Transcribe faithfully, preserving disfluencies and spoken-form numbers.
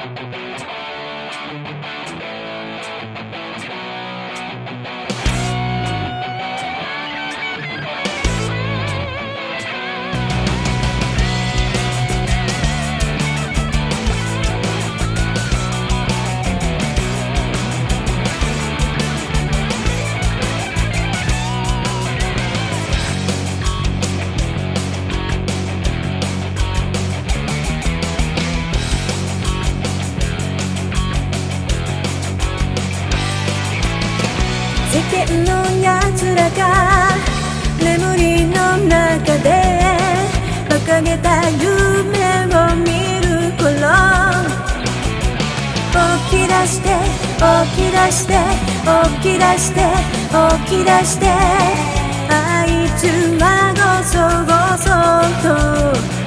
世間のやつらが眠りの中で馬鹿げた夢を見る頃、起き出して起き出して起き出して起き出して、あいつはごそごそと